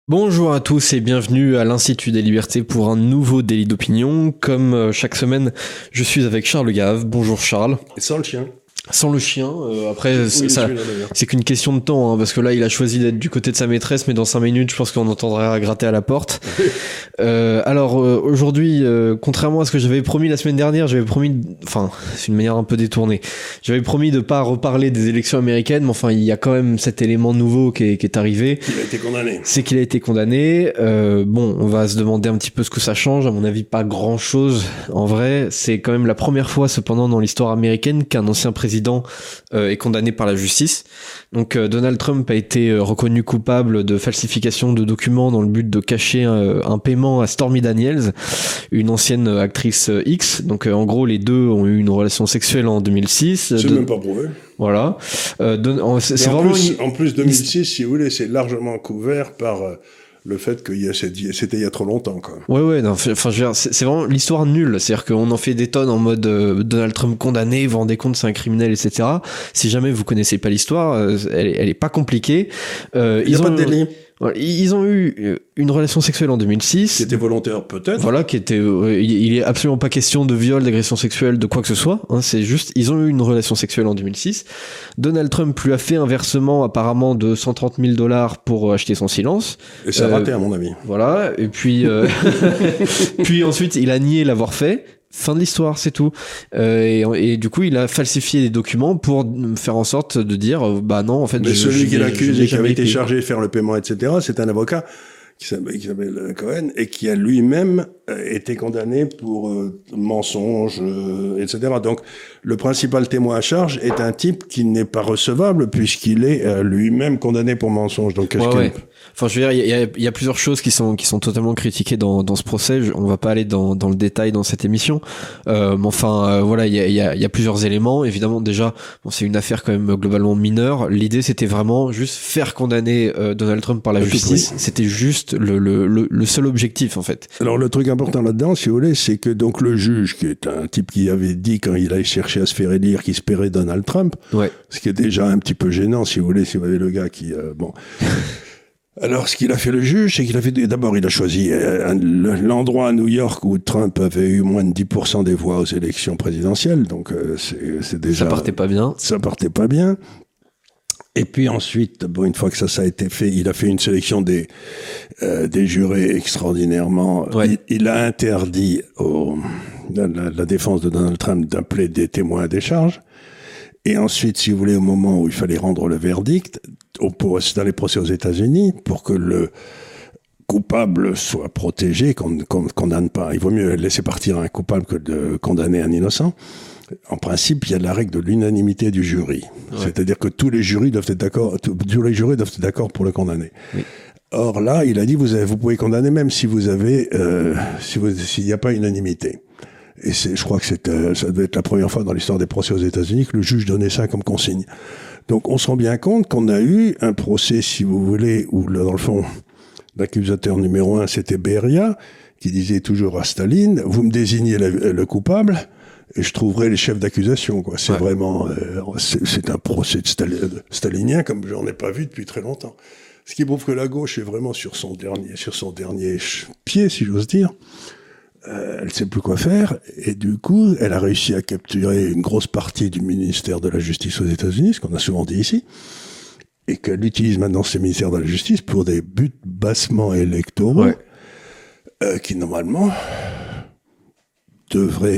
Bonjour à tous et bienvenue à l'Institut des Libertés pour un nouveau délit d'opinion. Comme chaque semaine, je suis avec Charles Gave. Bonjour Charles. Et sans le chien. Sans le chien, après Oui, c'est qu'une question de temps, hein, parce que là il a choisi d'être du côté de sa maîtresse, mais dans 5 minutes je pense qu'on entendra gratter à la porte. Aujourd'hui, contrairement à ce que j'avais promis la semaine dernière, c'est une manière un peu détournée, j'avais promis de pas reparler des élections américaines, mais enfin il y a quand même cet élément nouveau qui est arrivé. Il a été condamné. C'est qu'il a été condamné. On va se demander un petit peu ce que ça change. À mon avis, pas grand chose. En vrai, c'est quand même la première fois, cependant, dans l'histoire américaine qu'un ancien président est condamné par la justice. Donc, Donald Trump a été reconnu coupable de falsification de documents dans le but de cacher un paiement à Stormy Daniels, une ancienne actrice X. Donc, en gros, les deux ont eu une relation sexuelle en 2006. C'est même pas prouvé. Voilà. C'est vraiment en plus 2006, si vous voulez, c'est largement couvert par le fait que c'était il y a trop longtemps, quoi. Ouais, non, enfin, je veux dire, c'est vraiment l'histoire nulle. C'est-à-dire qu'on en fait des tonnes en mode Donald Trump condamné, vous vous rendez compte, c'est un criminel, etc. Si jamais vous connaissez pas l'histoire, elle est pas compliquée. Il y a pas de délit. Ils ont eu une relation sexuelle en 2006. Qui était volontaire, peut-être. Voilà, il est absolument pas question de viol, d'agression sexuelle, de quoi que ce soit. Hein, c'est juste, ils ont eu une relation sexuelle en 2006. Donald Trump lui a fait un versement apparemment de $130,000 pour acheter son silence. Et ça a raté, à mon avis. Voilà. Et puis, puis ensuite, il a nié l'avoir fait. Fin de l'histoire, c'est tout. Et du coup, il a falsifié des documents pour faire en sorte de dire, bah non, en fait, mais celui qui l'accuse et qui avait été chargé de faire le paiement, etc., c'est un avocat qui s'appelle Cohen et qui a lui-même été condamné pour mensonge, etc. Donc, le principal témoin à charge est un type qui n'est pas recevable puisqu'il est lui-même condamné pour mensonge. Donc, qu'est-ce qu'il... Enfin, je veux dire, il y a plusieurs choses qui sont totalement critiquées dans ce procès. On va pas aller dans le détail dans cette émission. Mais enfin, voilà, il y a plusieurs éléments. Évidemment, déjà, c'est une affaire quand même globalement mineure. L'idée, c'était vraiment juste faire condamner Donald Trump par la justice. C'était juste le seul objectif, en fait. Alors, le truc important là-dedans, si vous voulez, c'est que donc le juge, qui est un type qui avait dit quand il a cherché à se faire élire qu'il espérait Donald Trump, ce qui est déjà un petit peu gênant, si vous voulez, si vous avez le gars qui, bon. Alors, ce qu'il a fait le juge, c'est qu'il a fait, d'abord, il a choisi l'endroit à New York où Trump avait eu moins de 10% des voix aux élections présidentielles. Donc, c'est déjà... Ça partait pas bien. Ça partait pas bien. Et puis ensuite, bon, une fois que ça a été fait, il a fait une sélection des jurés extraordinairement... Ouais. Il a interdit la défense de Donald Trump d'appeler des témoins à décharge. Et ensuite, si vous voulez, au moment où il fallait rendre le verdict, dans les procès aux États-Unis, pour que le coupable soit protégé, qu'on condamne pas. Il vaut mieux laisser partir un coupable que de condamner un innocent. En principe, il y a la règle de l'unanimité du jury. Ouais. C'est-à-dire que tous les jurys doivent être d'accord, tous les jurés doivent être d'accord pour le condamner. Oui. Or là, il a dit, vous pouvez condamner même si vous avez, s'il n'y a pas unanimité. Et je crois que ça devait être la première fois dans l'histoire des procès aux États-Unis que le juge donnait ça comme consigne. Donc, on se rend bien compte qu'on a eu un procès, si vous voulez, où, dans le fond, l'accusateur numéro 1, c'était Beria, qui disait toujours à Staline, vous me désignez le coupable, et je trouverai les chefs d'accusation, quoi. C'est vraiment, c'est un procès de stalinien, comme j'en ai pas vu depuis très longtemps. Ce qui prouve que la gauche est vraiment sur son dernier pied, si j'ose dire. Elle sait plus quoi faire, et du coup, elle a réussi à capturer une grosse partie du ministère de la Justice aux États-Unis, ce qu'on a souvent dit ici, et qu'elle utilise maintenant ces ministères de la Justice pour des buts bassement électoraux, qui normalement devraient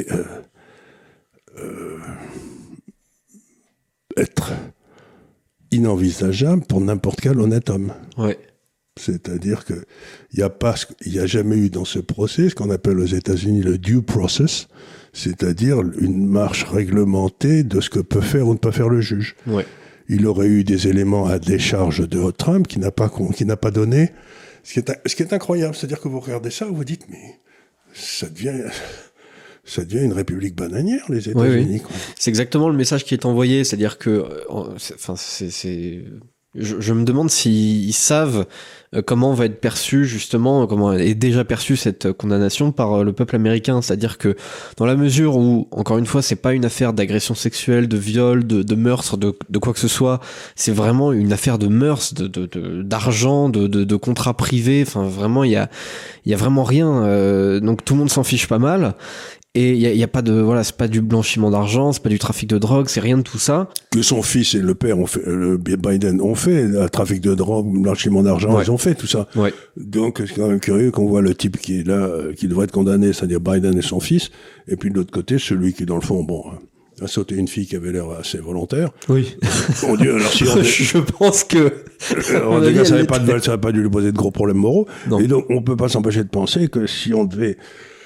être inenvisageables pour n'importe quel honnête homme. Ouais. C'est-à-dire que il y a jamais eu dans ce procès ce qu'on appelle aux États-Unis le due process, c'est-à-dire une marche réglementée de ce que peut faire ou ne pas faire le juge. Ouais. Il aurait eu des éléments à décharge de Trump qui n'a pas donné, ce qui est incroyable, c'est-à-dire que vous regardez ça, vous dites mais ça devient une république bananière, les États-Unis. Oui. C'est exactement le message qui est envoyé, c'est-à-dire que, Je me demande s'ils savent comment va être perçu justement, comment est déjà perçue cette condamnation par le peuple américain. C'est-à-dire que dans la mesure où, encore une fois, c'est pas une affaire d'agression sexuelle, de viol, de meurtre, de quoi que ce soit, c'est vraiment une affaire de mœurs, d'argent, de contrats privés. Enfin, vraiment, il y a vraiment rien. Donc tout le monde s'en fiche pas mal. Et il y a pas de, voilà, c'est pas du blanchiment d'argent, c'est pas du trafic de drogue, c'est rien de tout ça. Que son fils et le père ont fait, Biden ont fait, le trafic de drogue, blanchiment d'argent, Ouais. ils ont fait tout ça. Ouais. Donc, c'est quand même curieux qu'on voit le type qui est là, qui devrait être condamné, c'est-à-dire Biden et son fils, et puis de l'autre côté, celui qui, dans le fond, a sauté une fille qui avait l'air assez volontaire. Oui. Mon Dieu, alors si on Je pense que, en tout cas, ça n'aurait pas dû lui poser de gros problèmes moraux. Non. Et donc, on peut pas s'empêcher de penser que si on devait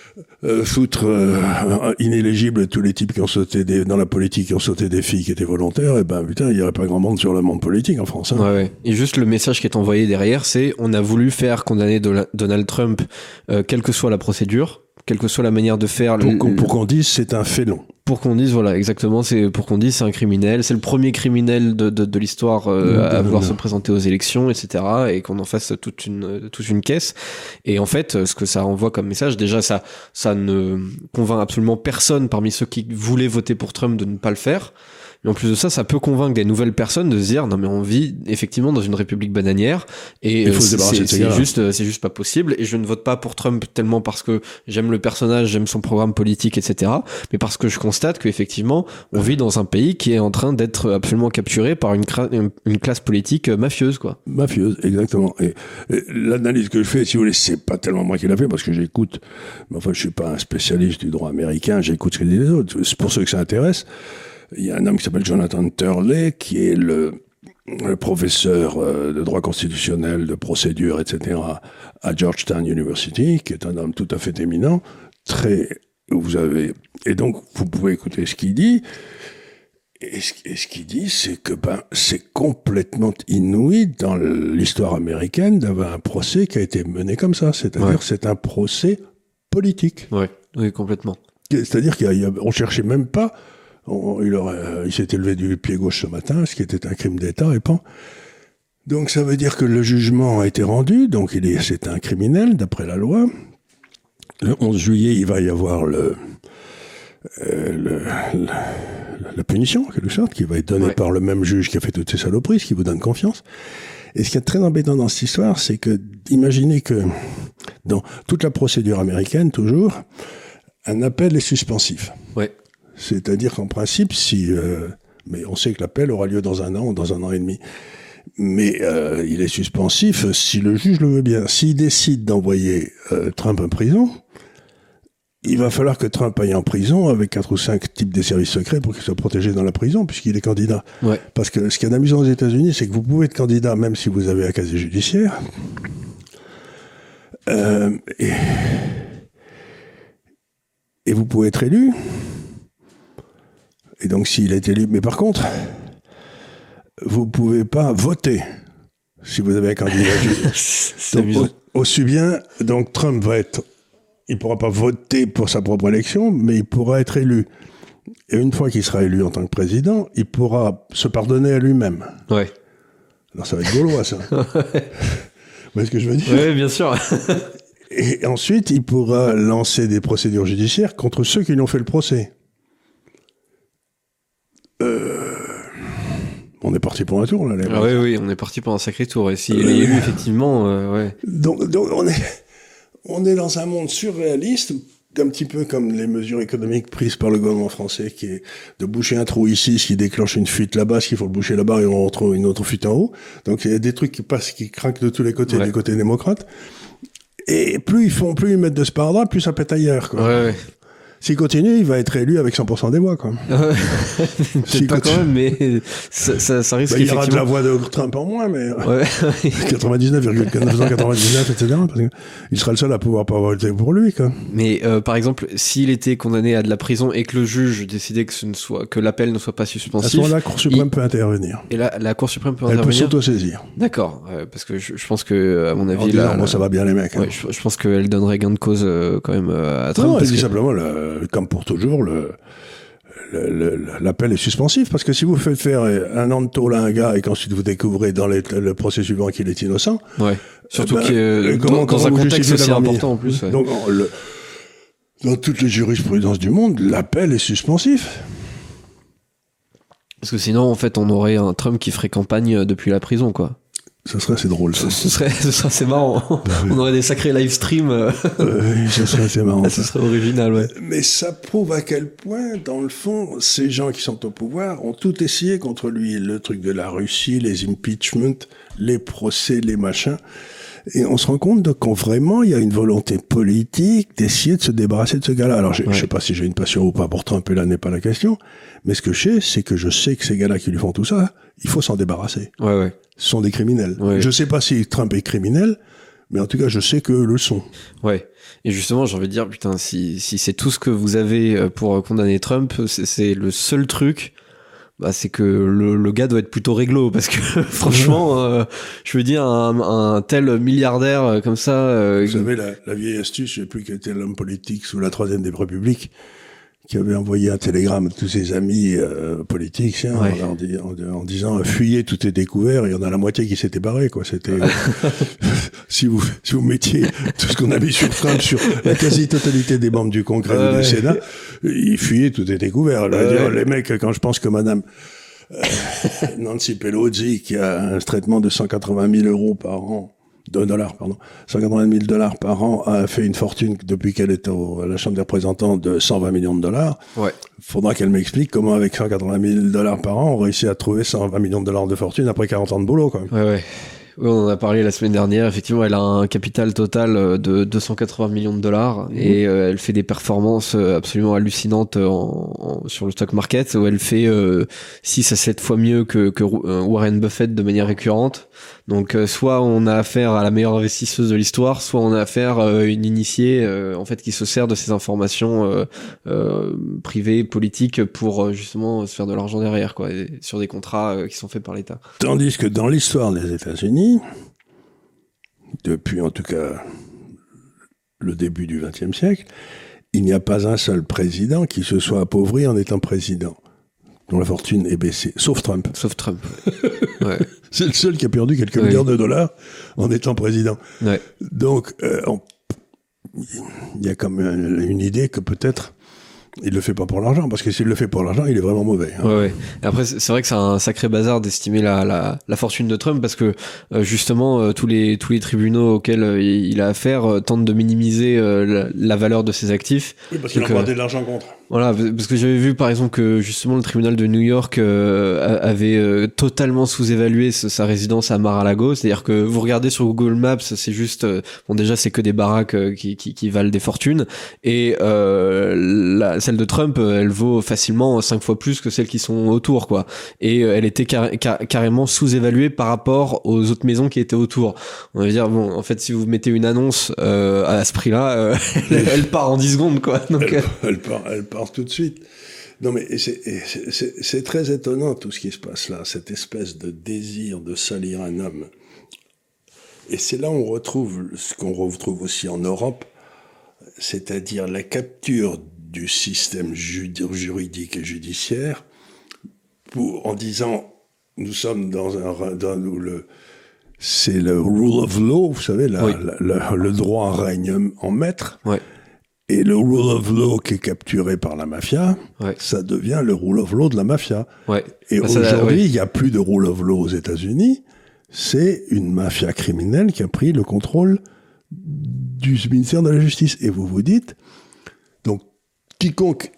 foutre inéligible tous les types qui ont sauté dans la politique, qui ont sauté des filles qui étaient volontaires, et ben putain, il y aurait pas grand monde sur le monde politique en France. Hein. Ouais. Et juste le message qui est envoyé derrière, c'est on a voulu faire condamner Donald Trump, quelle que soit la procédure, quelle que soit la manière de faire. Pour qu'on dise c'est un félon. Pour qu'on dise, voilà, exactement, c'est pour qu'on dise c'est un criminel, c'est le premier criminel de l'histoire à vouloir se présenter aux élections, etc. Et qu'on en fasse toute une caisse. Et en fait, ce que ça envoie comme message, déjà, ça ne convainc absolument personne parmi ceux qui voulaient voter pour Trump de ne pas le faire. Mais en plus de ça, ça peut convaincre des nouvelles personnes de se dire non mais on vit effectivement dans une république bananière et il faut se débarrasser de ces gars-là. C'est juste pas possible. Et je ne vote pas pour Trump tellement parce que j'aime le personnage, j'aime son programme politique, etc. Mais parce que je constate qu'effectivement on vit dans un pays qui est en train d'être absolument capturé par une classe politique mafieuse, quoi. Mafieuse, exactement. Et l'analyse que je fais, si vous voulez, c'est pas tellement moi qui l'a fait parce que j'écoute. Mais enfin, je suis pas un spécialiste du droit américain. J'écoute ce que disent les autres. C'est pour ceux que ça intéresse. Il y a un homme qui s'appelle Jonathan Turley, qui est le professeur de droit constitutionnel, de procédure, etc. à Georgetown University, qui est un homme tout à fait éminent, et donc vous pouvez écouter ce qu'il dit. Et ce qu'il dit, c'est que c'est complètement inouï dans l'histoire américaine d'avoir un procès qui a été mené comme ça. C'est-à-dire c'est un procès politique. Ouais, oui, complètement. C'est-à-dire qu'on cherchait même pas. Il s'était levé du pied gauche ce matin, ce qui était un crime d'État, et pas. Donc ça veut dire que le jugement a été rendu, donc c'est un criminel d'après la loi. Le 11 juillet, il va y avoir la punition, en quelque sorte, qui va être donnée par le même juge qui a fait toutes ces saloperies, ce qui vous donne confiance. Et ce qui est très embêtant dans cette histoire, c'est que, imaginez que dans toute la procédure américaine, toujours, un appel est suspensif. Ouais. C'est-à-dire qu'en principe, mais on sait que l'appel aura lieu dans un an ou dans un an et demi. Mais il est suspensif si le juge le veut bien. S'il décide d'envoyer Trump en prison, il va falloir que Trump aille en prison avec 4 ou 5 types des services secrets pour qu'il soit protégé dans la prison, puisqu'il est candidat. Ouais. Parce que ce qui est amusant aux États-Unis, c'est que vous pouvez être candidat même si vous avez un casier judiciaire. Et vous pouvez être élu. Et donc, s'il est élu... Mais par contre, vous pouvez pas voter si vous avez un candidat. Donc, aussi bien, donc Trump il pourra pas voter pour sa propre élection, mais il pourra être élu. Et une fois qu'il sera élu en tant que président, il pourra se pardonner à lui-même. Ouais. Alors, ça va être gaulois, ça. Vous voyez ce que je veux dire? Oui, bien sûr. Et ensuite, il pourra lancer des procédures judiciaires contre ceux qui lui ont fait le procès. On est parti pour un tour, là. Oui, on est parti pour un sacré tour. Et s'il est élu, effectivement, ouais. Donc on est dans un monde surréaliste, un petit peu comme les mesures économiques prises par le gouvernement français, qui est de boucher un trou ici, ce qui déclenche une fuite là-bas, ce qu'il faut le boucher là-bas, et on retrouve une autre fuite en haut. Donc il y a des trucs qui passent, qui craquent de tous les côtés, du côté démocrate. Et plus ils mettent de sparadrap, plus ça pète ailleurs, quoi. Ouais. S'il continue, il va être élu avec 100% des voix, quoi. Peut-être pas quand même, mais ça risque. Il y aura de la voix de Trump en moins, mais 99,999, etc. Parce qu'il sera le seul à pouvoir pas voter pour lui, quoi. Mais par exemple, s'il était condamné à de la prison et que le juge décidait que l'appel ne soit pas suspensif, à ce moment-là, la Cour suprême peut intervenir. Et la Cour suprême peut intervenir. Elle peut s'autosaisir. D'accord, parce que je pense que à mon avis, bon, ça va bien les mecs. Ouais, je pense qu'elle donnerait gain de cause quand même à Trump. Non, elle dit simplement. Comme pour toujours, l'appel est suspensif, parce que si vous faites faire 1 an de tôle à un gars et qu'ensuite vous découvrez dans le procès suivant qu'il est innocent. Ouais. Surtout dans un contexte aussi important en plus. Ouais. Donc, dans toutes les jurisprudences du monde, l'appel est suspensif. Parce que sinon, en fait, on aurait un Trump qui ferait campagne depuis la prison, quoi. Ça serait assez drôle, ça. Ce serait assez marrant. On aurait des sacrés live streams. Oui, ça serait assez marrant. Ce serait original, ouais. Mais ça prouve à quel point, dans le fond, ces gens qui sont au pouvoir ont tout essayé contre lui. Le truc de la Russie, les impeachments, les procès, les machins. Et on se rend compte que vraiment, il y a une volonté politique d'essayer de se débarrasser de ce gars-là. Alors, je sais pas si j'ai une passion ou pas pour Trump, et là n'est pas la question. Mais ce que je sais, c'est que je sais que ces gars-là qui lui font tout ça, il faut s'en débarrasser. Ouais. Ce sont des criminels. Ouais. Je sais pas si Trump est criminel, mais en tout cas, je sais qu'eux le sont. Ouais. Et justement, j'ai envie de dire, putain, si c'est tout ce que vous avez pour condamner Trump, c'est le seul truc, bah, c'est que le gars doit être plutôt réglo, parce que franchement, je veux dire, un tel milliardaire comme ça... Vous savez, la vieille astuce, je sais plus quel était l'homme politique sous la Troisième des Républiques, qui avait envoyé un télégramme à tous ses amis politiques, en disant fuyez, tout est découvert, et il y en a la moitié qui s'était barré, quoi. C'était si vous mettiez tout ce qu'on a mis sur Trump, sur la quasi-totalité des membres du Congrès ou du Sénat, ils fuyaient, tout est découvert. Les mecs, quand je pense que Madame Nancy Pelosi, qui a un traitement de 180 000 euros par an, $180 000 par an, a fait une fortune depuis qu'elle est à la Chambre des représentants de 120 millions de dollars. Ouais. Faudra qu'elle m'explique comment, avec 180 000 $ par an, on réussit à trouver 120 millions de dollars de fortune après 40 ans de boulot, quand même. Ouais. Oui, on en a parlé la semaine dernière. Effectivement, elle a un capital total de 280 millions de dollars et elle fait des performances absolument hallucinantes sur le stock market où elle fait 6 à 7 fois mieux que Warren Buffett de manière récurrente. Donc, soit on a affaire à la meilleure investisseuse de l'histoire, soit on a affaire à une initiée en fait qui se sert de ces informations privées, politiques pour justement se faire de l'argent derrière, quoi, et sur des contrats qui sont faits par l'État. Tandis que dans l'histoire des États-Unis, depuis en tout cas le début du XXe siècle, il n'y a pas un seul président qui se soit appauvri en étant président, dont la fortune est baissée, sauf Trump. Sauf Trump. Ouais. C'est le seul qui a perdu quelques milliards de dollars en étant président. Ouais. Donc, il y a comme une idée que peut-être il le fait pas pour l'argent, parce que s'il le fait pour l'argent, il est vraiment mauvais. Hein. Ouais. Et après, c'est vrai que c'est un sacré bazar d'estimer la fortune de Trump, parce que justement tous les tribunaux auxquels il a affaire tentent de minimiser la valeur de ses actifs. Oui, parce qu'il a emprunté de l'argent contre. Voilà, parce que j'avais vu par exemple que justement le tribunal de New York avait totalement sous-évalué sa résidence à Mar-a-Lago, c'est-à-dire que vous regardez sur Google Maps, c'est juste bon, déjà c'est que des baraques qui valent des fortunes, et celle de Trump, elle vaut facilement 5 fois plus que celles qui sont autour, quoi. Et elle était carrément sous-évaluée par rapport aux autres maisons qui étaient autour. On va dire, bon, en fait, si vous mettez une annonce à ce prix-là, elle part en 10 secondes, quoi. Donc, elle part tout de suite. Non, mais c'est très étonnant tout ce qui se passe là, cette espèce de désir de salir un homme. Et c'est là où on retrouve ce qu'on retrouve aussi en Europe, c'est-à-dire la capture du système juridique et judiciaire en disant nous sommes dans où c'est le rule of law, vous savez, le droit règne en maître. Ouais. Et le rule of law qui est capturé par la mafia, ouais. Ça devient le rule of law de la mafia. Ouais. Et aujourd'hui, il n'y a plus de rule of law aux États-Unis. C'est une mafia criminelle qui a pris le contrôle du ministère de la Justice. Et vous vous dites, donc, quiconque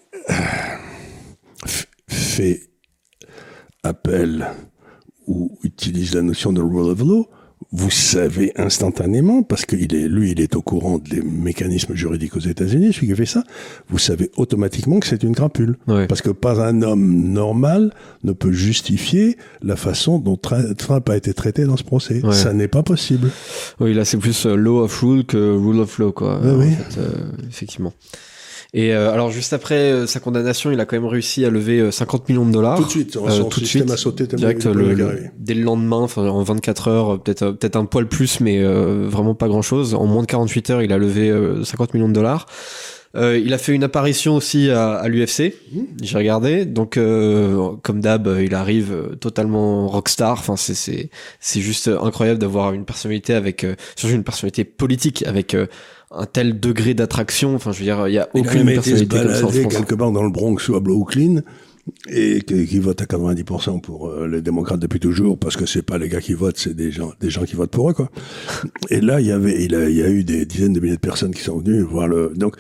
fait appel ou utilise la notion de rule of law, vous savez instantanément, parce qu'il est au courant des mécanismes juridiques aux États-Unis, celui qui fait ça, vous savez automatiquement que c'est une crapule. Ouais. Parce que pas un homme normal ne peut justifier la façon dont Trump a été traité dans ce procès. Ouais. Ça n'est pas possible. Oui, là c'est plus law of rule que rule of law, quoi. Oui. En fait, effectivement. Et alors juste après sa condamnation, il a quand même réussi à lever 50 millions de dollars. Tout de suite, son système a sauté direct dès le lendemain, enfin en 24 heures, peut-être un poil plus, mais vraiment pas grand-chose. En moins de 48 heures, il a levé 50 millions de dollars. Il a fait une apparition aussi à l'UFC. J'ai regardé. Donc, comme d'hab, il arrive totalement rockstar. Enfin, c'est juste incroyable d'avoir une personnalité surtout une personnalité politique avec un tel degré d'attraction. Enfin, je veux dire, il y a aucune personnalité comme ça en France. Quelque part dans le Bronx ou à Brooklyn. Et qui votent à 90% pour les démocrates depuis toujours, parce que c'est pas les gars qui votent, c'est des gens qui votent pour eux, quoi. Et là, il y a eu des dizaines de milliers de personnes qui sont venues voir donc,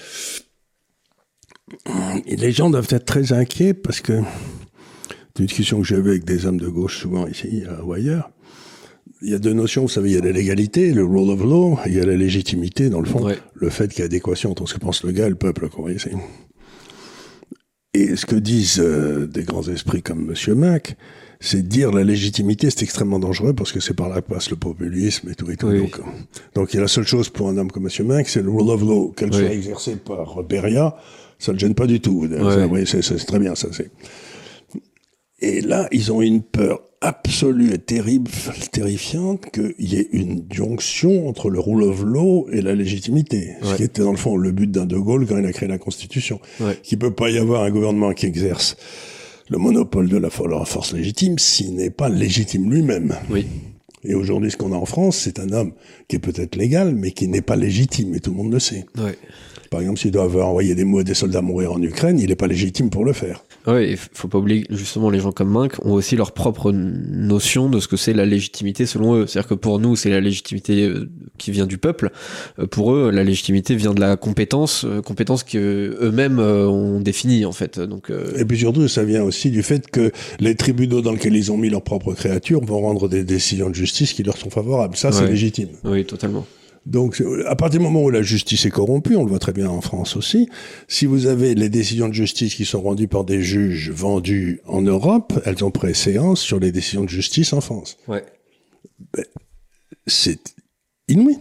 les gens doivent être très inquiets parce que, une discussion que j'avais avec des hommes de gauche souvent ici ou ailleurs, il y a deux notions, vous savez, il y a la légalité, le rule of law, et il y a la légitimité, dans le fond, le fait qu'il y a adéquation entre ce que pense le gars et le peuple, quoi. Vous voyez, et ce que disent des grands esprits comme Monsieur Mac, c'est dire la légitimité, c'est extrêmement dangereux parce que c'est par là que passe le populisme et tout et tout. Oui. Donc il y a la seule chose pour un homme comme Monsieur Mac, c'est le rule of law, qu'elle soit exercée par Beria, ça ne le gêne pas du tout. Oui, c'est très bien, ça. Et là, ils ont une peur absolue et terrifiante qu'il y ait une jonction entre le rule of law et la légitimité. Ce qui était dans le fond le but d'un De Gaulle quand il a créé la Constitution. Qu'il peut pas y avoir un gouvernement qui exerce le monopole de la force légitime s'il n'est pas légitime lui-même. Oui. Et aujourd'hui, ce qu'on a en France, c'est un homme qui est peut-être légal, mais qui n'est pas légitime, et tout le monde le sait. Ouais. Par exemple, s'il doit envoyer des soldats mourir en Ukraine, il n'est pas légitime pour le faire. Oui, il faut pas oublier que justement les gens comme Minck ont aussi leur propre notion de ce que c'est la légitimité selon eux. C'est-à-dire que pour nous, c'est la légitimité qui vient du peuple. Pour eux, la légitimité vient de la compétence que eux-mêmes ont définie en fait. Donc, Et puis surtout, ça vient aussi du fait que les tribunaux dans lesquels ils ont mis leurs propres créatures vont rendre des décisions de justice qui leur sont favorables. Ça, c'est légitime. Oui, totalement. Donc, à partir du moment où la justice est corrompue, on le voit très bien en France aussi, si vous avez les décisions de justice qui sont rendues par des juges vendus en Europe, elles ont préséance sur les décisions de justice en France. Ouais. Ben, c'est inouï.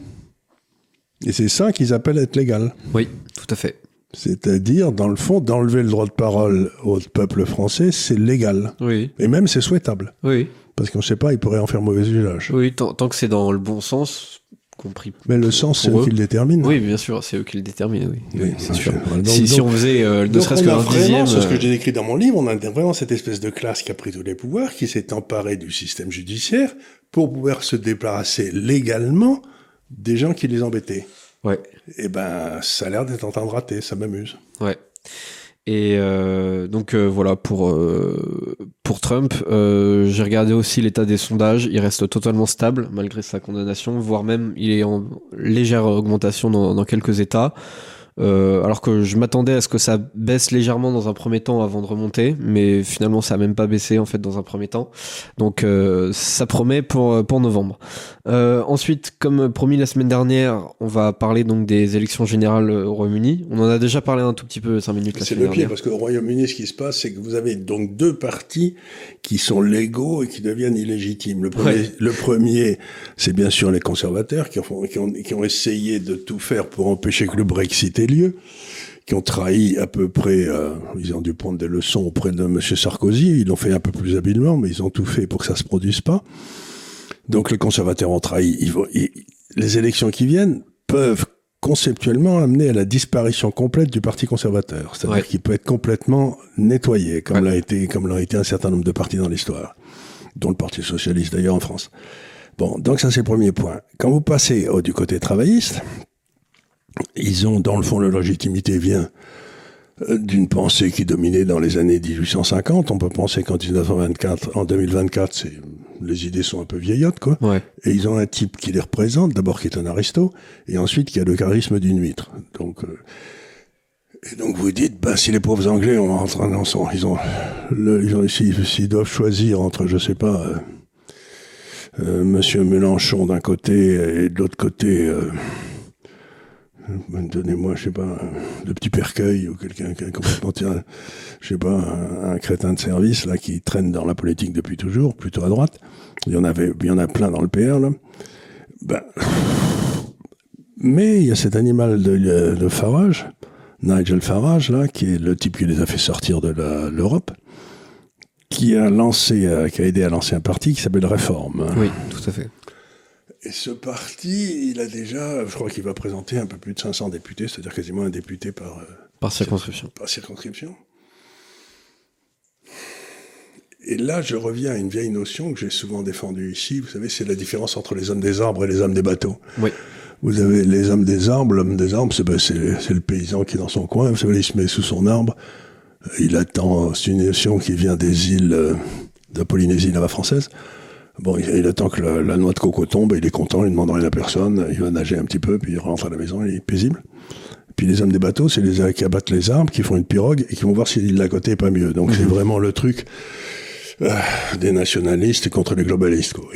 Et c'est ça qu'ils appellent être légal. Oui, tout à fait. C'est-à-dire, dans le fond, d'enlever le droit de parole au peuple français, c'est légal. Oui. Et même, c'est souhaitable. Oui. Parce qu'on ne sait pas, il pourrait en faire mauvais usage. Oui, tant que c'est dans le bon sens... compris. Mais le sens, c'est eux qui le déterminent. Oui, bien sûr, c'est eux qui le déterminent, oui c'est sûr. Si on faisait ne serait-ce qu'un dixième... C'est ce que j'ai décrit dans mon livre, on a vraiment cette espèce de classe qui a pris tous les pouvoirs, qui s'est emparée du système judiciaire pour pouvoir se débarrasser légalement des gens qui les embêtaient. Ouais. Et ben, ça a l'air d'être en train de rater, ça m'amuse. Ouais. Et donc voilà pour Trump, j'ai regardé aussi l'état des sondages, il reste totalement stable malgré sa condamnation, voire même il est en légère augmentation dans quelques États. Alors que je m'attendais à ce que ça baisse légèrement dans un premier temps avant de remonter, mais finalement ça a même pas baissé en fait dans un premier temps. Donc ça promet pour novembre. Ensuite, comme promis la semaine dernière, on va parler donc des élections générales au Royaume-Uni. On en a déjà parlé un tout petit peu 5 minutes la semaine dernière. C'est le pire parce qu'au Royaume-Uni, ce qui se passe, c'est que vous avez donc deux partis qui sont légaux et qui deviennent illégitimes. Le premier, c'est bien sûr les conservateurs qui ont essayé de tout faire pour empêcher que le Brexit ait lieu, qui ont trahi à peu près, ils ont dû prendre des leçons auprès de M. Sarkozy, ils l'ont fait un peu plus habilement, mais ils ont tout fait pour que ça se produise pas. Donc les conservateurs ont trahi. Les élections qui viennent peuvent conceptuellement amener à la disparition complète du Parti conservateur. C'est-à-dire qu'il peut être complètement nettoyé, comme l'a été un certain nombre de partis dans l'histoire, dont le Parti socialiste d'ailleurs en France. Bon, donc ça c'est le premier point. Quand vous passez du côté travailliste, ils ont, dans le fond, la légitimité vient d'une pensée qui dominait dans les années 1850. On peut penser qu'en 2024, les idées sont un peu vieillottes, quoi. Ouais. Et ils ont un type qui les représente, d'abord qui est un aristo, et ensuite qui a le charisme d'une huître. Donc vous dites, si les pauvres Anglais s'ils doivent choisir entre, je sais pas, Monsieur Mélenchon d'un côté et de l'autre côté, donnez-moi, je sais pas, le petit Percueil ou quelqu'un qui est complètement, je sais pas, un crétin de service, là, qui traîne dans la politique depuis toujours, plutôt à droite. Il y en a plein dans le PR, là. Mais il y a cet animal de Farage, Nigel Farage, là, qui est le type qui les a fait sortir de l'Europe, qui a aidé à lancer un parti qui s'appelle Réforme. Oui, tout à fait. Et ce parti, il a déjà, je crois qu'il va présenter un peu plus de 500 députés, c'est-à-dire quasiment un député Par circonscription. Par circonscription. Et là, je reviens à une vieille notion que j'ai souvent défendue ici. Vous savez, c'est la différence entre les hommes des arbres et les hommes des bateaux. Oui. Vous avez les hommes des arbres. L'homme des arbres, c'est le paysan qui est dans son coin. Vous savez, il se met sous son arbre. Il attend, c'est une notion qui vient des îles de Polynésie, là-bas française. Bon, il attend que la noix de coco tombe, il est content, il ne demande rien à personne, il va nager un petit peu, puis il rentre à la maison, il est paisible. Puis les hommes des bateaux, c'est les qui abattent les arbres, qui font une pirogue, et qui vont voir si l'île d'à côté est pas mieux. Donc c'est vraiment le truc des nationalistes contre les globalistes, quoi.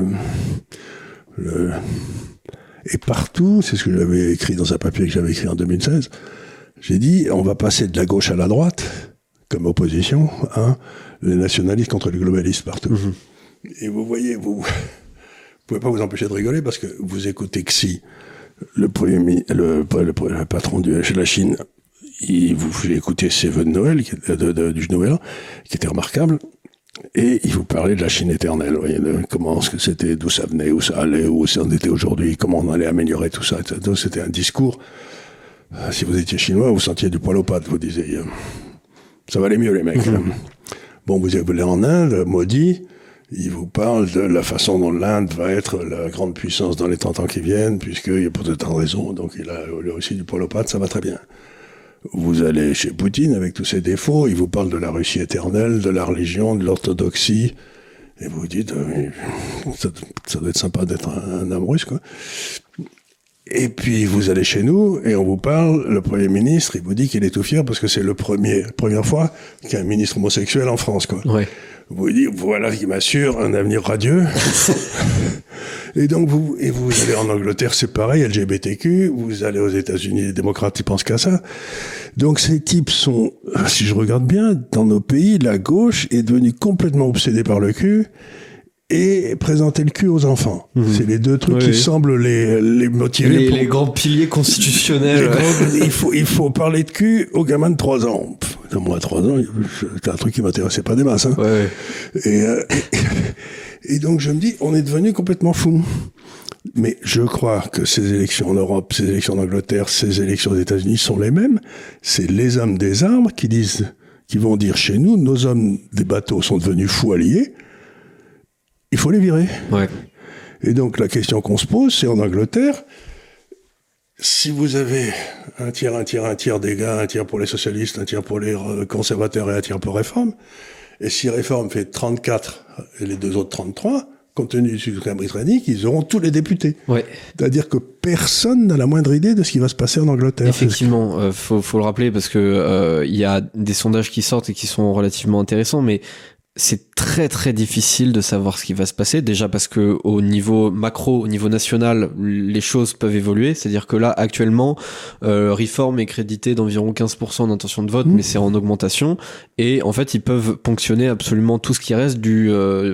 Et partout, c'est ce que j'avais écrit dans un papier que j'avais écrit en 2016, j'ai dit, on va passer de la gauche à la droite, comme opposition, hein, les nationalistes contre les globalistes partout. Et vous voyez, vous pouvez pas vous empêcher de rigoler parce que vous écoutez Xi, le patron de la Chine, vous écoutez ses vœux de Noël, du Nouvel An, qui était remarquable, et il vous parlait de la Chine éternelle, vous voyez, de comment ce que c'était, d'où ça venait, où ça allait, où ça en était aujourd'hui, comment on allait améliorer tout ça, etc. Donc c'était un discours. Si vous étiez chinois, vous sentiez du poil aux pattes, vous disiez. Ça va aller mieux, les mecs. Bon, vous allez en Inde, Modi, il vous parle de la façon dont l'Inde va être la grande puissance dans les 30 ans qui viennent, puisqu'il y a pour de tant de raisons, donc il a aussi du poil aux pattes, ça va très bien. Vous allez chez Poutine avec tous ses défauts, il vous parle de la Russie éternelle, de la religion, de l'orthodoxie, et vous vous dites, ça doit être sympa d'être un homme russe, quoi. Et puis vous allez chez nous et on vous parle, le Premier ministre, il vous dit qu'il est tout fier parce que c'est première fois qu'il y a un ministre homosexuel en France, quoi. Ouais. Vous dites, voilà qui m'assure un avenir radieux. Et donc vous allez en Angleterre, c'est pareil, LGBTQ, vous allez aux États-Unis, les démocrates, ils pensent qu'à ça. Donc ces types sont, si je regarde bien, dans nos pays, la gauche est devenue complètement obsédée par le cul. Et présenter le cul aux enfants. C'est les deux trucs qui semblent les motiver. Les grands piliers constitutionnels. Il faut parler de cul aux gamins de 3 ans. Moi, à 3 ans, c'était un truc qui m'intéressait pas des masses. Hein. Ouais. Et donc, je me dis, on est devenu complètement fou. Mais je crois que ces élections en Europe, ces élections en Angleterre, ces élections aux États-Unis sont les mêmes. C'est les hommes des arbres qui vont dire chez nous, nos hommes des bateaux sont devenus fous alliés. Il faut les virer. Ouais. Et donc, la question qu'on se pose, c'est en Angleterre, si vous avez un tiers des gars, un tiers pour les socialistes, un tiers pour les conservateurs et un tiers pour Réforme, et si Réforme fait 34 et les deux autres 33, compte tenu du scrutin britannique, ils auront tous les députés. Ouais. C'est-à-dire que personne n'a la moindre idée de ce qui va se passer en Angleterre. Effectivement, faut le rappeler parce que il y a des sondages qui sortent et qui sont relativement intéressants, mais c'est très très difficile de savoir ce qui va se passer, déjà parce que au niveau macro, au niveau national, les choses peuvent évoluer, c'est-à-dire que là actuellement Reform est crédité d'environ 15% d'intention de vote, mais c'est en augmentation, et en fait ils peuvent ponctionner absolument tout ce qui reste des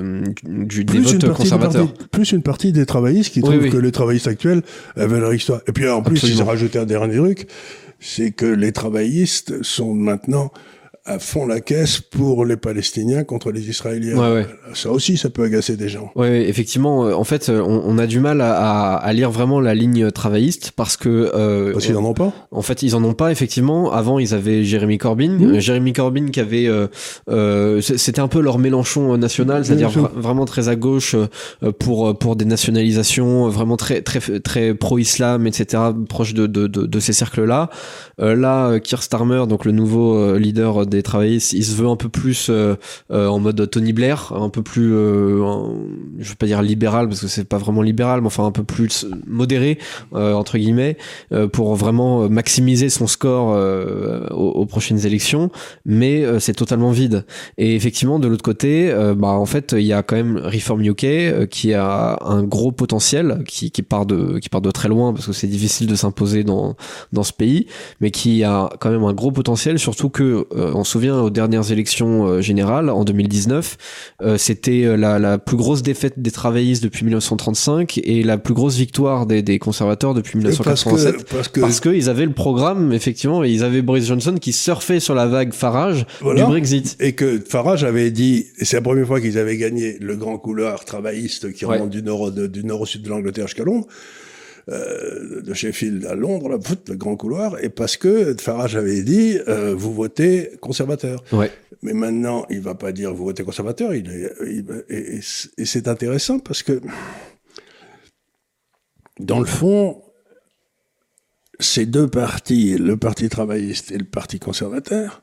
votes conservateurs. Plus une partie des travaillistes qui trouvent que les travaillistes actuels avaient leur histoire. Et puis en plus ils ont rajouté un dernier truc, c'est que les travaillistes sont maintenant à fond la caisse pour les Palestiniens contre les Israéliens. Ouais. Ça aussi, ça peut agacer des gens. Ouais, effectivement. En fait, on a du mal à lire vraiment la ligne travailliste parce que... parce qu'ils en ont pas. En fait, ils en ont pas, effectivement. Avant, ils avaient Jeremy Corbyn. Jeremy Corbyn qui avait... c'était un peu leur Mélenchon national, c'est-à-dire vraiment très à gauche pour des nationalisations, vraiment très très très pro-islam, etc., proche de ces cercles-là. Là, Keir Starmer, donc le nouveau leader des travaillistes, il se veut un peu plus en mode Tony Blair, un peu plus je veux pas dire libéral parce que c'est pas vraiment libéral, mais enfin un peu plus modéré entre guillemets, pour vraiment maximiser son score aux prochaines élections, mais c'est totalement vide. Et effectivement de l'autre côté, en fait il y a quand même Reform UK qui a un gros potentiel, qui part de très loin parce que c'est difficile de s'imposer dans ce pays, mais qui a quand même un gros potentiel, surtout que on se souvient aux dernières élections générales en 2019, c'était la plus grosse défaite des travaillistes depuis 1935 et la plus grosse victoire des conservateurs depuis 1987, parce que ils avaient le programme, effectivement, et ils avaient Boris Johnson qui surfait sur la vague Farage du Brexit. Et que Farage avait dit, et c'est la première fois qu'ils avaient gagné le grand couloir travailliste qui remonte du nord au sud de l'Angleterre jusqu'à Londres, de Sheffield à Londres, là, le grand couloir, et parce que Farage avait dit vous votez conservateur. Ouais. Mais maintenant, il va pas dire vous votez conservateur. Et c'est intéressant parce que dans le fond, ces deux partis, le Parti travailliste et le Parti conservateur,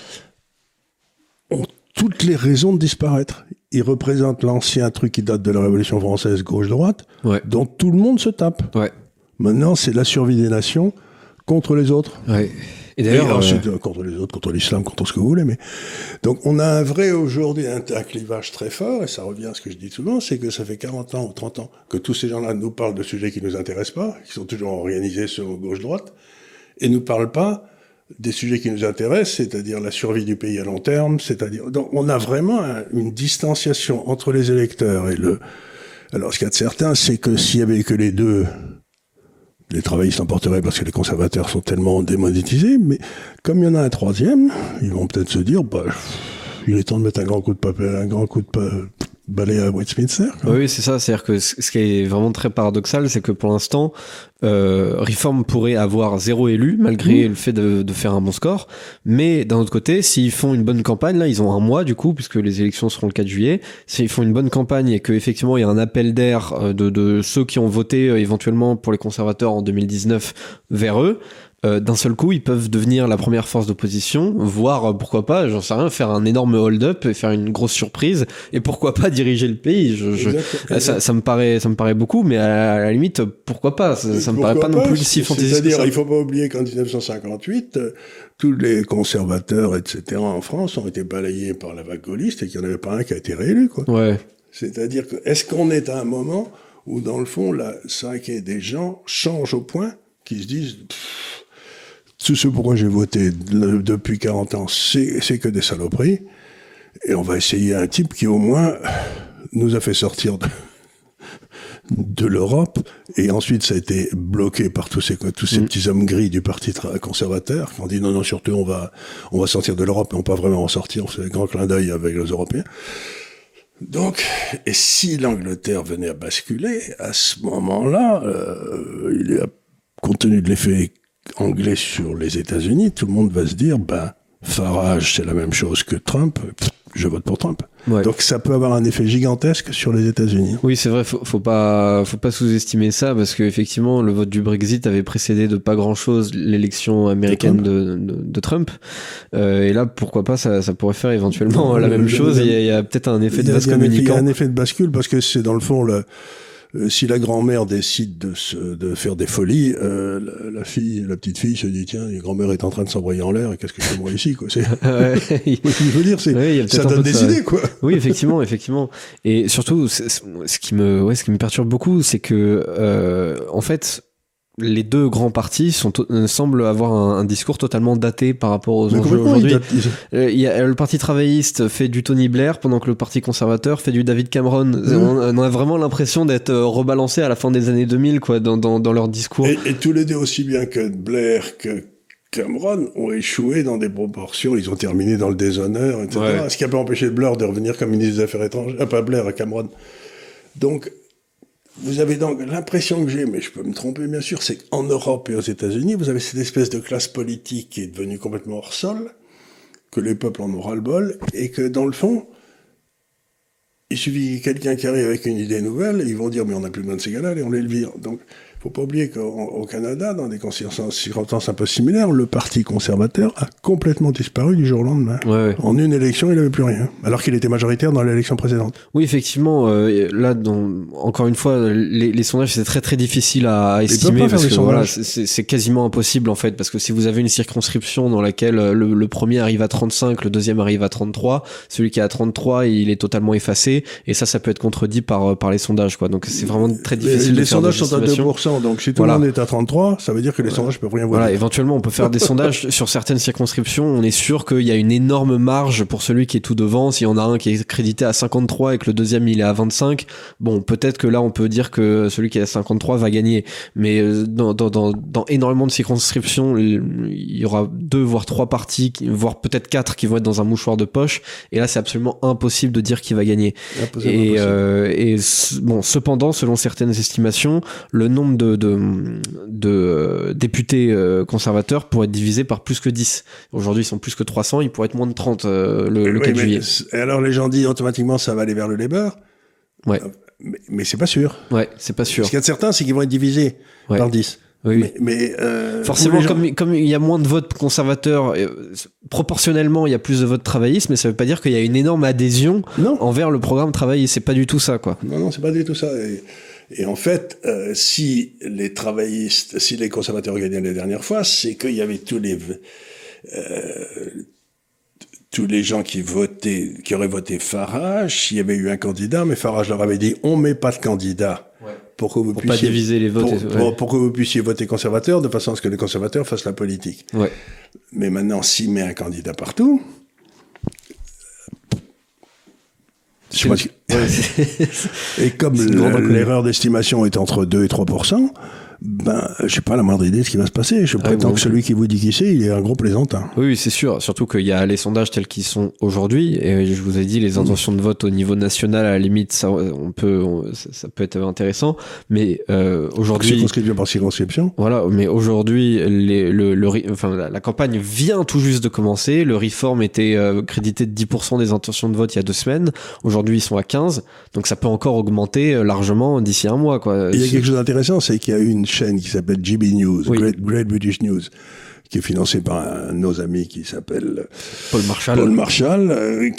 ont toutes les raisons de disparaître. Ils représentent l'ancien truc qui date de la Révolution française, gauche-droite, ouais. dont tout le monde se tape. Ouais. Maintenant, c'est la survie des nations contre les autres. Ouais. Et d'ailleurs, ensuite, contre les autres, contre l'islam, contre ce que vous voulez. Mais donc, on a un vrai aujourd'hui un clivage très fort, et ça revient à ce que je dis souvent, c'est que ça fait 40 ans ou 30 ans que tous ces gens-là nous parlent de sujets qui nous intéressent pas, qui sont toujours organisés sur gauche-droite, et nous parlent pas des sujets qui nous intéressent, c'est-à-dire la survie du pays à long terme, c'est-à-dire... Donc, on a vraiment une distanciation entre les électeurs et le... Alors, ce qu'il y a de certain, c'est que s'il y avait que les deux, les travaillistes emporteraient parce que les conservateurs sont tellement démonétisés, mais comme il y en a un troisième, ils vont peut-être se dire, bah, il est temps de mettre un grand coup de balai à Westminster. Quoi. Oui, c'est ça. C'est-à-dire que ce qui est vraiment très paradoxal, c'est que pour l'instant, Reform pourrait avoir 0 élu, malgré le fait de faire un bon score. Mais d'un autre côté, s'ils font une bonne campagne, là, ils ont un mois, du coup, puisque les élections seront le 4 juillet. S'ils font une bonne campagne et qu'effectivement, il y a un appel d'air de ceux qui ont voté éventuellement pour les conservateurs en 2019 vers eux, d'un seul coup, ils peuvent devenir la première force d'opposition, voire, pourquoi pas, j'en sais rien, faire un énorme hold-up et faire une grosse surprise, et pourquoi pas diriger le pays. Ça me paraît beaucoup, mais à la limite, pourquoi pas? Ça me paraît pas non plus si fantaisiste. C'est-à-dire, il faut pas oublier qu'en 1958, tous les conservateurs, etc., en France, ont été balayés par la vague gaulliste et qu'il n'y en avait pas un qui a été réélu, quoi. Ouais. C'est-à-dire que, est-ce qu'on est à un moment où, dans le fond, là, c'est vrai que des gens changent au point qu'ils se disent, tout ce pourquoi j'ai voté depuis 40 ans, c'est que des saloperies. Et on va essayer un type qui, au moins, nous a fait sortir de l'Europe. Et ensuite, ça a été bloqué par tous ces petits hommes gris du Parti conservateur qui ont dit non, surtout, on va sortir de l'Europe, mais on va pas vraiment en sortir. On fait un grand clin d'œil avec les Européens. Donc, et si l'Angleterre venait à basculer, à ce moment-là, compte tenu de l'effet anglais sur les États-Unis, tout le monde va se dire, Farage, c'est la même chose que Trump, je vote pour Trump. Ouais. Donc ça peut avoir un effet gigantesque sur les États-Unis. Oui, c'est vrai, faut pas sous-estimer ça, parce que effectivement, le vote du Brexit avait précédé de pas grand-chose l'élection américaine de Trump. Et là, pourquoi pas, ça pourrait faire éventuellement la même chose. Il y a peut-être un effet de vase communicant. Il y a un effet de bascule, parce que c'est dans le fond si la grand-mère décide de faire des folies, la petite fille se dit tiens, la grand-mère est en train de s'envoyer en l'air, et qu'est-ce que je fais moi ici, quoi. C'est je veux dire, ça donne des idées, quoi. Oui, effectivement. Et surtout, ce qui me perturbe beaucoup, c'est que en fait, les deux grands partis semblent avoir un discours totalement daté par rapport aux enjeux aujourd'hui. Le Parti travailliste fait du Tony Blair, pendant que le Parti conservateur fait du David Cameron. On a vraiment l'impression d'être rebalancé à la fin des années 2000, quoi, dans leur discours. Et tous les deux, aussi bien que Blair que Cameron, ont échoué dans des proportions. Ils ont terminé dans le déshonneur, etc. Ouais. Ce qui a pas empêché Blair de revenir comme ministre des Affaires étrangères. Pas Blair, à Cameron. Donc, vous avez donc l'impression que j'ai, mais je peux me tromper bien sûr, c'est qu'en Europe et aux États-Unis, vous avez cette espèce de classe politique qui est devenue complètement hors sol, que les peuples en ont ras-le-bol, et que dans le fond, il suffit quelqu'un qui arrive avec une idée nouvelle, et ils vont dire mais on n'a plus besoin de ces gars-là, et on les vire. Donc, faut pas oublier qu'au Canada, dans des circonstances un peu similaires, le Parti conservateur a complètement disparu du jour au lendemain. Ouais. En une élection, il n'avait plus rien, alors qu'il était majoritaire dans l'élection précédente. Oui, effectivement, là, encore une fois, les sondages, c'est très très difficile à estimer, parce que voilà, c'est quasiment impossible en fait, parce que si vous avez une circonscription dans laquelle le premier arrive à 35, le deuxième arrive à 33, celui qui est à 33, il est totalement effacé, et ça peut être contredit par les sondages, quoi. Donc c'est vraiment très difficile de faire des estimations. Les sondages sont à 2%. Donc si tout le monde est à 33, ça veut dire que les sondages peuvent rien voir. Voilà, éventuellement on peut faire des sondages sur certaines circonscriptions, on est sûr qu'il y a une énorme marge pour celui qui est tout devant. S'il y en a un qui est crédité à 53 et que le deuxième il est à 25, bon, peut-être que là on peut dire que celui qui est à 53 va gagner, mais dans énormément de circonscriptions, il y aura 2 voire 3 partis, voire peut-être 4 qui vont être dans un mouchoir de poche, et là c'est absolument impossible de dire qui va gagner. Et bon, cependant, selon certaines estimations, le nombre de députés conservateurs pour être divisé par plus que 10. Aujourd'hui, ils sont plus que 300, ils pourraient être moins de 30 le 4 juillet. Et alors les gens disent automatiquement ça va aller vers le Labour. Ouais. Mais c'est pas sûr. Ouais, c'est pas sûr. Ce qu'il y a de certain, c'est qu'ils vont être divisés par 10. Oui. Mais forcément, comme il y a moins de votes conservateurs, proportionnellement, il y a plus de votes travaillistes, mais ça veut pas dire qu'il y a une énorme adhésion envers le programme travailliste. C'est pas du tout ça, quoi. Non, c'est pas du tout ça. Et en fait, si les conservateurs gagnaient la dernière fois, c'est qu'il y avait tous les gens qui auraient voté Farage. Il y avait eu un candidat, mais Farage leur avait dit on met pas de candidat. Ouais. Pour que vous puissiez pas diviser les votes. Pour que vous puissiez voter conservateur, de façon à ce que les conservateurs fassent la politique. Ouais. Mais maintenant, s'il met un candidat partout, et comme l'erreur d'estimation est entre 2 et 3%, j'ai pas la moindre idée de ce qui va se passer. Je prétends que celui qui vous dit qui c'est, il est un gros plaisantin. Oui, c'est sûr. Surtout qu'il y a les sondages tels qu'ils sont aujourd'hui. Et je vous ai dit, les intentions de vote au niveau national, à la limite, ça peut être intéressant. Mais, aujourd'hui. Circonscription par circonscription. Voilà. Mais aujourd'hui, la campagne vient tout juste de commencer. Le Reform était crédité de 10% des intentions de vote il y a 2 semaines. Aujourd'hui, ils sont à 15. Donc ça peut encore augmenter largement d'ici un mois, quoi. Il y a quelque chose d'intéressant, c'est qu'il y a eu une chaîne qui s'appelle GB News, Great British News, qui est financée par un de nos amis qui s'appelle Paul Marshall.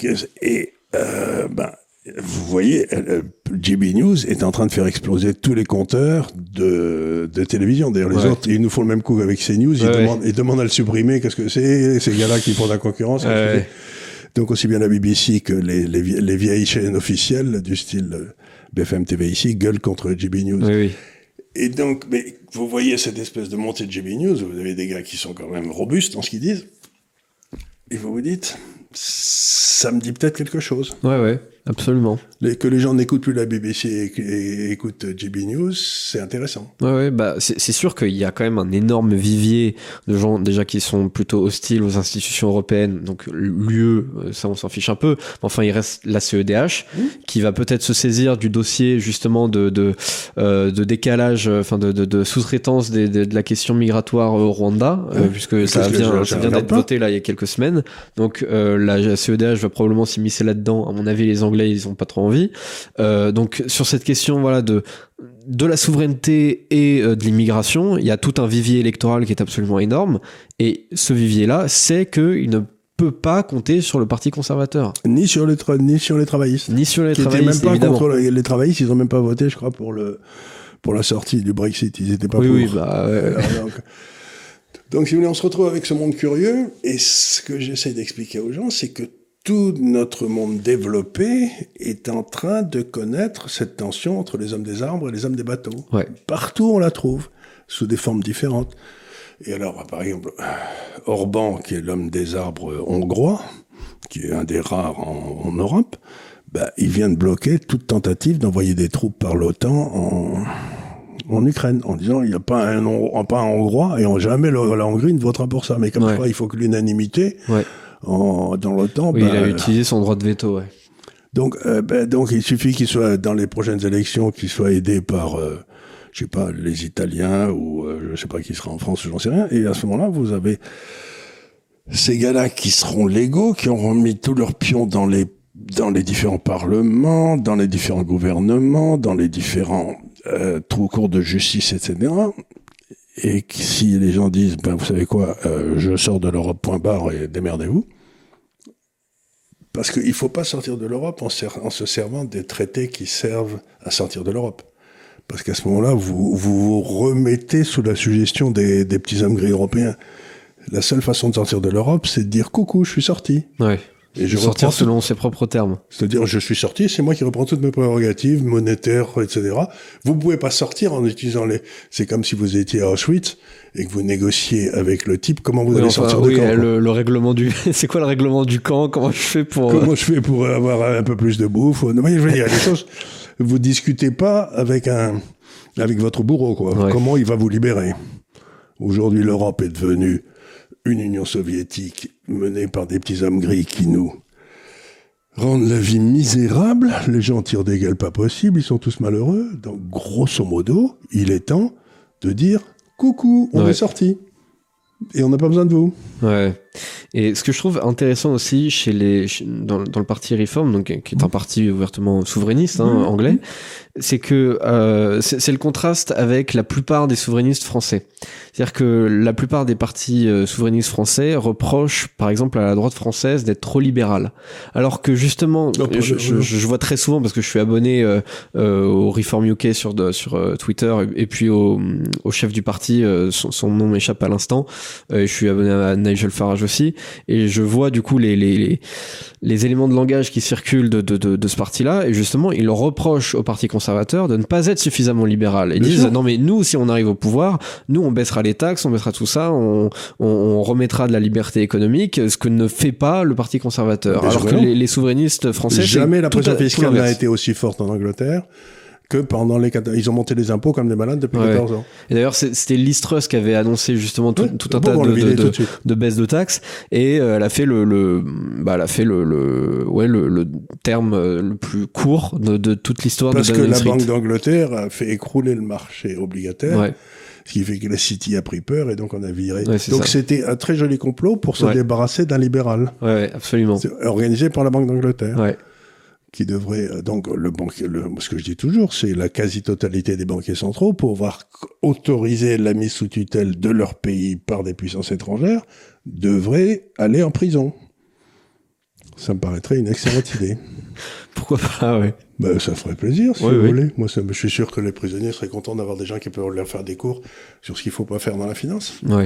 Vous voyez, GB News est en train de faire exploser tous les compteurs de télévision. D'ailleurs, les autres, ils nous font le même coup avec CNews. Ils demandent à le supprimer. Qu'est-ce que c'est? Ces gars-là qui font de la concurrence. Donc, aussi bien la BBC que les vieilles chaînes officielles du style BFM TV ici gueulent contre GB News. Oui. Et donc, mais vous voyez cette espèce de montée de GB News, vous avez des gars qui sont quand même robustes dans ce qu'ils disent, et vous vous dites, ça me dit peut-être quelque chose. Ouais, absolument. Que les gens n'écoutent plus la BBC et écoutent GB News, c'est intéressant. Ouais, c'est sûr qu'il y a quand même un énorme vivier de gens déjà qui sont plutôt hostiles aux institutions européennes. Donc l'UE, ça on s'en fiche un peu. Enfin, il reste la CEDH qui va peut-être se saisir du dossier justement de décalage, enfin de sous-traitance de la question migratoire au Rwanda, puisque ça vient d'être voté là il y a quelques semaines. Donc la CEDH va probablement s'immiscer là-dedans. À mon avis, les Anglais ils ont pas trop envie. Donc sur cette question de la souveraineté et de l'immigration, il y a tout un vivier électoral qui est absolument énorme, et ce vivier-là c'est qu'il ne peut pas compter sur le parti conservateur. Ni sur les travaillistes. Ni sur les Même travaillistes, pas évidemment. contre les travaillistes, ils ont même pas voté, je crois, pour la sortie du Brexit. Ils étaient pas pour. Oui, donc, si vous voulez, on se retrouve avec ce monde curieux, et ce que j'essaie d'expliquer aux gens, c'est que tout notre monde développé est en train de connaître cette tension entre les hommes des arbres et les hommes des bateaux. Ouais. Partout on la trouve, sous des formes différentes. Et alors, par exemple, Orban, qui est l'homme des arbres hongrois, qui est un des rares en Europe, il vient de bloquer toute tentative d'envoyer des troupes par l'OTAN en Ukraine, en disant il n'y a pas un Hongrois, et jamais la Hongrie ne votera pour ça. Mais comme je crois, il faut que l'unanimité... dans l'OTAN. Oui, il a utilisé son droit de veto, ouais. Donc il suffit qu'il soit dans les prochaines élections, qu'il soit aidé par, je sais pas, les Italiens ou je sais pas qui sera en France, j'en sais rien. Et à ce moment-là, vous avez ces gars-là qui seront légaux, qui auront mis tous leurs pions dans les différents parlements, dans les différents gouvernements, dans les différents cours de justice, etc. Et si les gens disent, vous savez quoi, je sors de l'Europe, point barre, et démerdez-vous. Parce qu'il ne faut pas sortir de l'Europe en se servant des traités qui servent à sortir de l'Europe. Parce qu'à ce moment-là, vous remettez sous la suggestion des petits hommes gris européens. La seule façon de sortir de l'Europe, c'est de dire, coucou, je suis sorti. Ouais. Et je sortir selon ses propres termes. C'est-à-dire, je suis sorti, c'est moi qui reprends toutes mes prérogatives monétaires, etc. Vous pouvez pas sortir en utilisant c'est comme si vous étiez à Auschwitz et que vous négociez avec le type comment vous allez sortir du camp. Le règlement c'est quoi le règlement du camp? Comment je fais pour avoir un peu plus de bouffe? Non, mais je veux dire, les choses, vous discutez pas avec votre bourreau, quoi. Ouais. Comment il va vous libérer? Aujourd'hui, l'Europe est devenue une Union soviétique menée par des petits hommes gris qui nous rendent la vie misérable. Les gens tirent des gueules pas possibles, ils sont tous malheureux. Donc, grosso modo, il est temps de dire « Coucou, on est sorti et on n'a pas besoin de vous ». Ouais. Et ce que je trouve intéressant aussi dans le parti Reform, donc qui est un parti ouvertement souverainiste, anglais, c'est que c'est le contraste avec la plupart des souverainistes français. C'est-à-dire que la plupart des partis souverainistes français reprochent, par exemple, à la droite française d'être trop libérale. Alors que justement, je vois très souvent, parce que je suis abonné au Reform UK sur Twitter, et puis au chef du parti, son nom m'échappe à l'instant, je suis abonné à Nigel Farage aussi, et je vois du coup les éléments de langage qui circulent de ce parti-là, et justement, ils reprochent au parti conservateur de ne pas être suffisamment libéral. Ils disent, non mais nous, si on arrive au pouvoir, nous on baissera les taxes, on baissera tout ça, on remettra de la liberté économique, ce que ne fait pas le parti conservateur. Alors que les souverainistes français... Jamais la pression fiscale n'a été aussi forte en Angleterre que pendant ils ont monté les impôts comme des malades depuis 14 ans. Et d'ailleurs, c'était Liz Truss qui avait annoncé justement tout un tas de baisse de taxes, et elle a fait le terme le plus court de toute l'histoire de Downing Street. Parce que la Banque d'Angleterre a fait écrouler le marché obligataire. Ouais. Ce qui fait que la City a pris peur et donc on a viré. Ouais, donc c'était un très joli complot pour se débarrasser d'un libéral. Ouais, absolument. Organisé par la Banque d'Angleterre. Ouais. Qui devrait, donc, ce que je dis toujours, c'est la quasi-totalité des banquiers centraux, pour pouvoir autoriser la mise sous tutelle de leur pays par des puissances étrangères, devraient aller en prison. Ça me paraîtrait une excellente idée. Pourquoi pas, ouais. Ben, ça ferait plaisir, si vous voulez. Moi, je suis sûr que les prisonniers seraient contents d'avoir des gens qui peuvent leur faire des cours sur ce qu'il faut pas faire dans la finance. Ouais.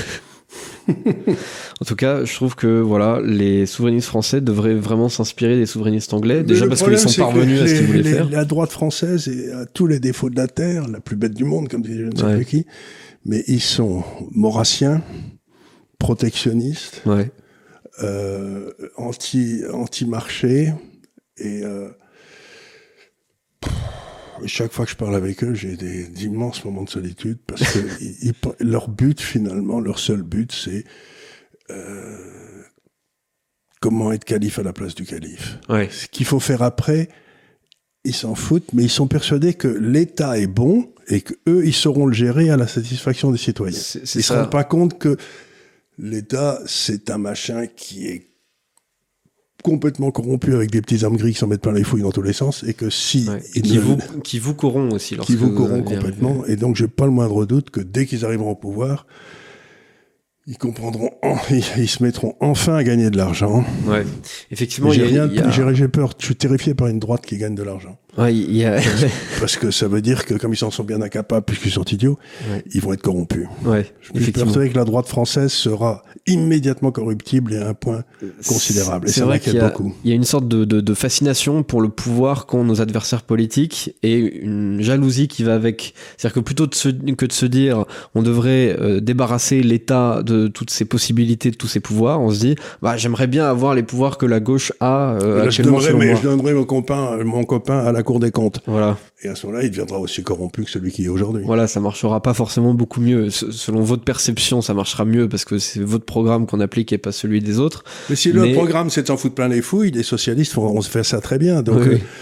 En tout cas, je trouve que voilà, les souverainistes français devraient vraiment s'inspirer des souverainistes anglais, déjà parce qu'ils sont parvenus à ce qu'ils voulaient faire. La droite française a tous les défauts de la terre, la plus bête du monde, comme disait je ne sais plus qui, mais ils sont maurassiens, protectionnistes, anti-marché, et chaque fois que je parle avec eux, j'ai d'immenses moments de solitude, parce que leur but, finalement, leur seul but, c'est comment être calife à la place du calife. Ouais. Ce qu'il faut faire après, ils s'en foutent, mais ils sont persuadés que l'État est bon et qu'eux, ils sauront le gérer à la satisfaction des citoyens. Ils ne se rendent pas compte que l'État, c'est un machin qui est complètement corrompu avec des petits hommes gris qui s'en mettent plein les fouilles dans tous les sens, et que si... qui vous corrompent aussi. Qui vous corrompent complètement, et donc j'ai pas le moindre doute que dès qu'ils arriveront au pouvoir, ils comprendront, ils se mettront enfin à gagner de l'argent. Ouais, effectivement. J'ai peur, je suis terrifié par une droite qui gagne de l'argent. Ouais, parce que ça veut dire que comme ils s'en sont bien incapables puisqu'ils sont idiots, ils vont être corrompus. Ouais, je suis persuadé que la droite française sera immédiatement corruptible et à un point considérable. Et c'est vrai qu'il y a une sorte de fascination pour le pouvoir qu'ont nos adversaires politiques, et une jalousie qui va avec. C'est-à-dire que plutôt que de se dire on devrait débarrasser l'État de toutes ses possibilités, de tous ses pouvoirs, on se dit j'aimerais bien avoir les pouvoirs que la gauche a actuellement. Je donnerai mon copain à la Cour des comptes. Voilà. Et à ce moment-là, il deviendra aussi corrompu que celui qui est aujourd'hui. Voilà, ça marchera pas forcément beaucoup mieux. Selon votre perception, ça marchera mieux parce que c'est votre programme qu'on applique et pas celui des autres. Mais si le programme c'est de s'en foutre plein les fouilles, les socialistes on se fait ça très bien. Donc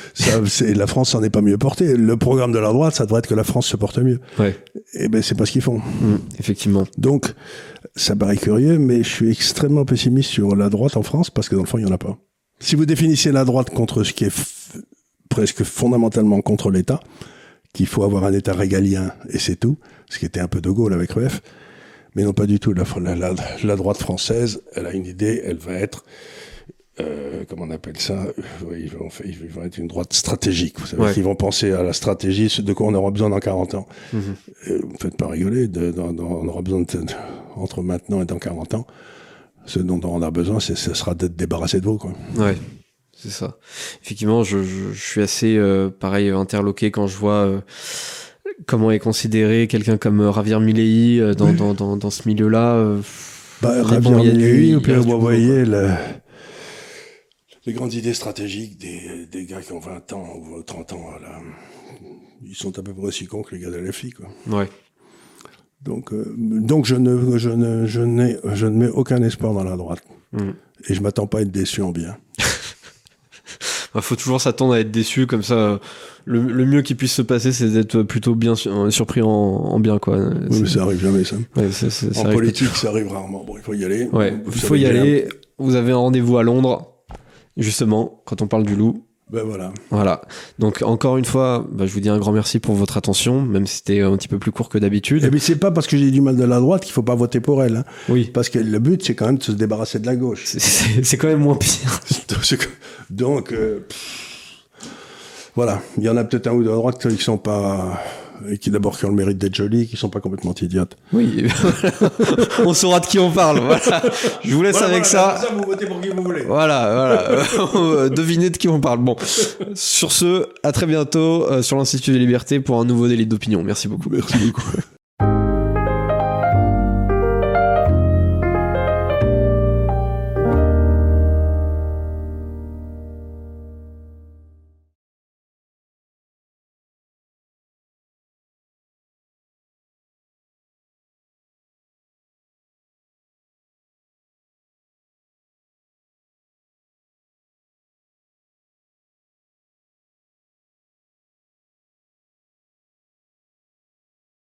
la France s'en est pas mieux portée. Le programme de la droite, ça devrait être que la France se porte mieux. Ouais. Et ben c'est pas ce qu'ils font. Effectivement. Donc ça paraît curieux, mais je suis extrêmement pessimiste sur la droite en France parce que dans le fond il y en a pas. Si vous définissez la droite contre ce qui est presque fondamentalement contre l'État, qu'il faut avoir un État régalien et c'est tout, ce qui était un peu de Gaulle avec REF, mais non pas du tout. La droite française, elle a une idée, elle va être, comment on appelle ça, ils vont être une droite stratégique, vous savez, ils vont penser à la stratégie, ce de quoi on aura besoin dans 40 ans. Vous me faites pas rigoler, on aura besoin entre maintenant et dans 40 ans, ce dont on a besoin, ce sera d'être débarrassé de vous, quoi. Ouais. C'est ça. Effectivement, je suis assez pareil interloqué quand je vois comment est considéré quelqu'un comme Javier Milei dans ce milieu-là. Javier Milei, vous voyez les grandes idées stratégiques des gars qui ont 20 ans ou 30 ans, là, ils sont à peu près aussi cons que les gars de LFI, quoi. Ouais. Donc je ne mets aucun espoir dans la droite. Et je m'attends pas à être déçu en bien. Faut toujours s'attendre à être déçu, comme ça. Le mieux qui puisse se passer, c'est d'être plutôt bien surpris en bien, quoi. Oui, mais ça arrive jamais, ça. Ouais, en politique, ça arrive rarement. Bon, il faut y aller. Ouais, il faut y aller. Vous avez un rendez-vous à Londres, justement, quand on parle du loup. Ben voilà. Voilà. Donc, encore une fois, je vous dis un grand merci pour votre attention, même si c'était un petit peu plus court que d'habitude. Et puis, c'est pas parce que j'ai du mal de la droite qu'il faut pas voter pour elle. Hein. Oui. Parce que le but, c'est quand même de se débarrasser de la gauche. C'est quand même moins pire. Donc, voilà. Il y en a peut-être un ou deux à droite qui sont pas... qui d'abord qui ont le mérite d'être jolis, qui sont pas complètement idiotes. Oui, on saura de qui on parle. Voilà. Je vous laisse avec ça. Vous votez pour qui vous voulez. Voilà. Devinez de qui on parle. Bon, sur ce, à très bientôt sur l'Institut des Libertés pour un nouveau délit d'opinion. Merci beaucoup. Merci beaucoup.